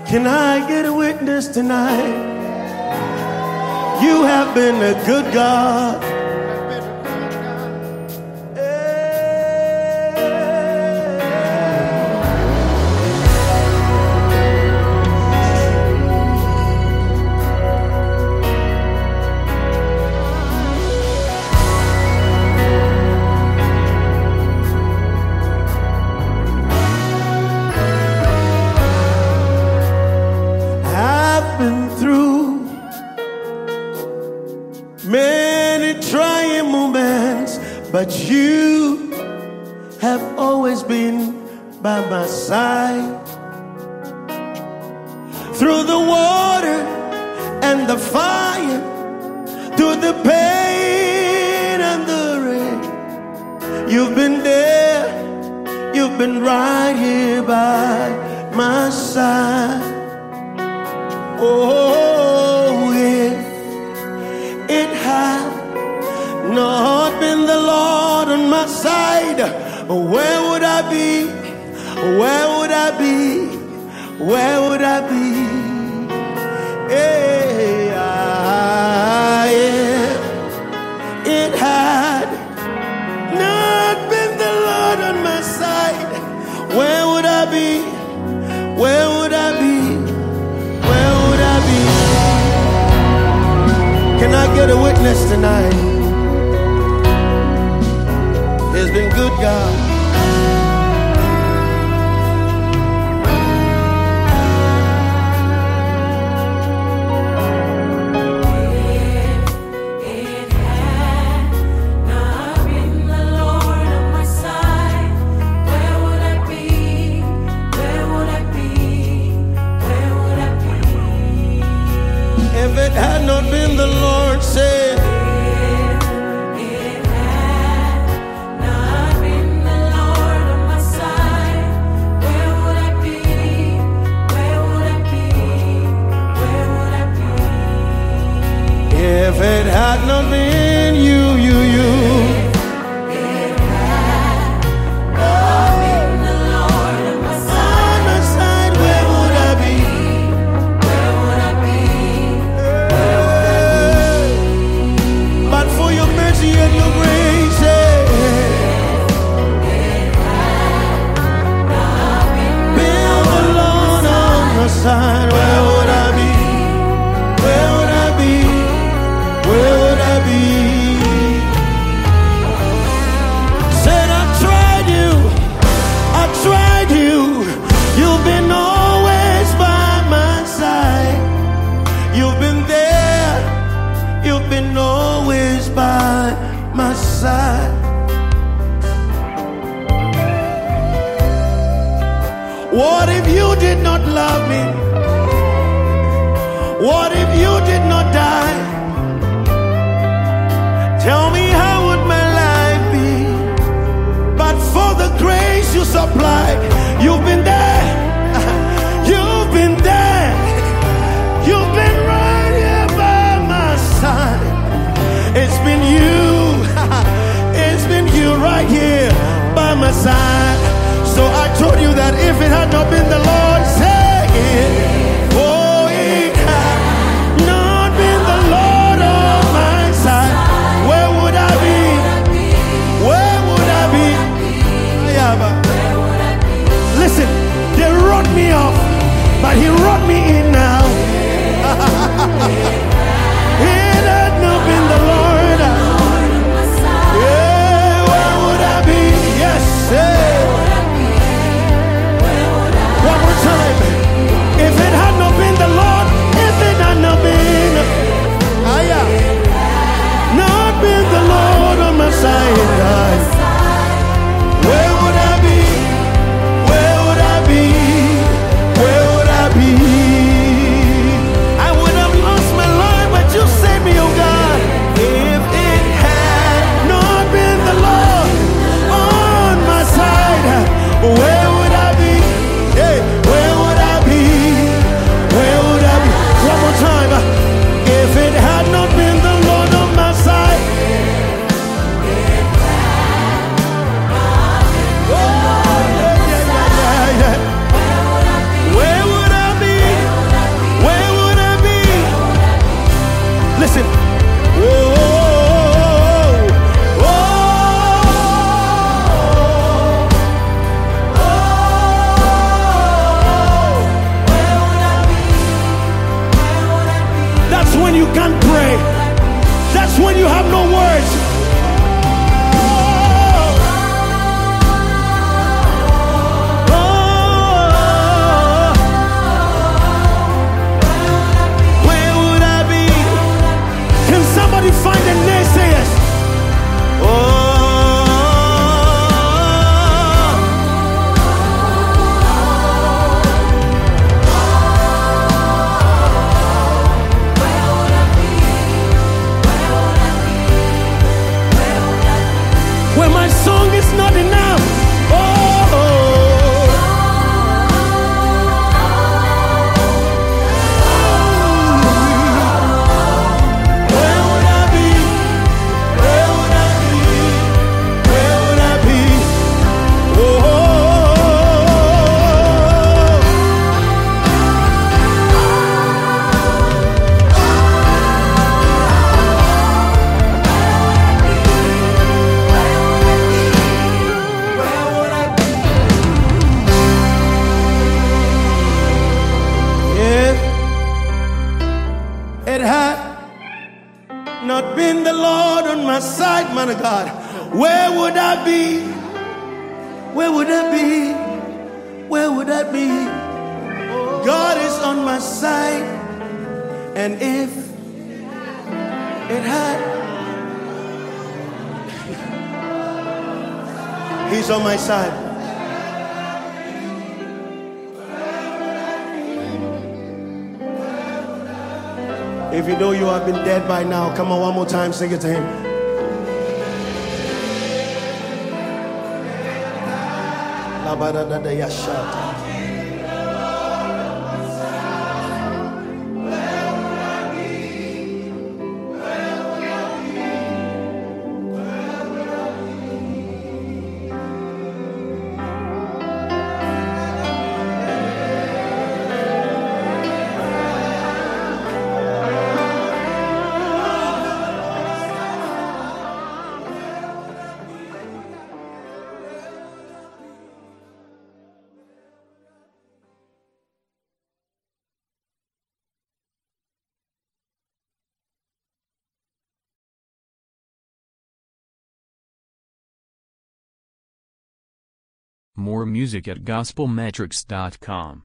Can I get a witness tonight? You have been a good God. Many trying moments, but you have always been by my side. Through the water and the fire, through the pain and the rain, you've been there, you've been right here by my side. Oh, yeah. It had not been the Lord on my side, where would I be? Where would I be? Where would I be? Yeah. It had not been the Lord on my side, where would I be? Where would I be? Where would I be? Can I get a witness tonight? It's been good, God. If it had not been the Lord on my side, where would I be? Where would I be? Where would I be? If it had not been the Lord, say, If it had not been the Lord on my side, where would I be? Where would I be? Where would I be? if it had not been you. If it had not been the Lord on my On side, my side, where would I be? where would I be? But for your mercy and your grace, been the Lord on my side, where would I be? Where would I be? Where would I be? Said I tried you, I tried you. You've been always by my side. You've been there, you've been always by my side. What if you did not love me? What if you did not die? Tell me, how would my life be? But for the grace you supply, you've been there. You've been there. You've been right here by my side. It's been you. It's been you right here by my side. So I told you that if it had not been the Lord, say it. Oh, it had not been the Lord on my side, where would I be? Where would I be? Listen, they wrote me off, but he wrote me in now. It had not been the Lord. Yeah, where would I be? Yes, say. One more time. If it had not been the Lord, if it had not been, not been the Lord on my side, guys, where would I be? Where would I be? Where would I be? I would have lost my life. when you have no words. Where would I be? Can somebody find the naysayers? When my song is not enough. Where would I be? Where would I be? Where would I be? It had not been the Lord on my side, man of God, where would I be? Where would I be? Where would I be? God is on my side, and if it had, He's on my side. If you know you have been dead by now, come on, one more time, sing it to Him. La ba da da da ya shata. More music at gospelmetrics.com.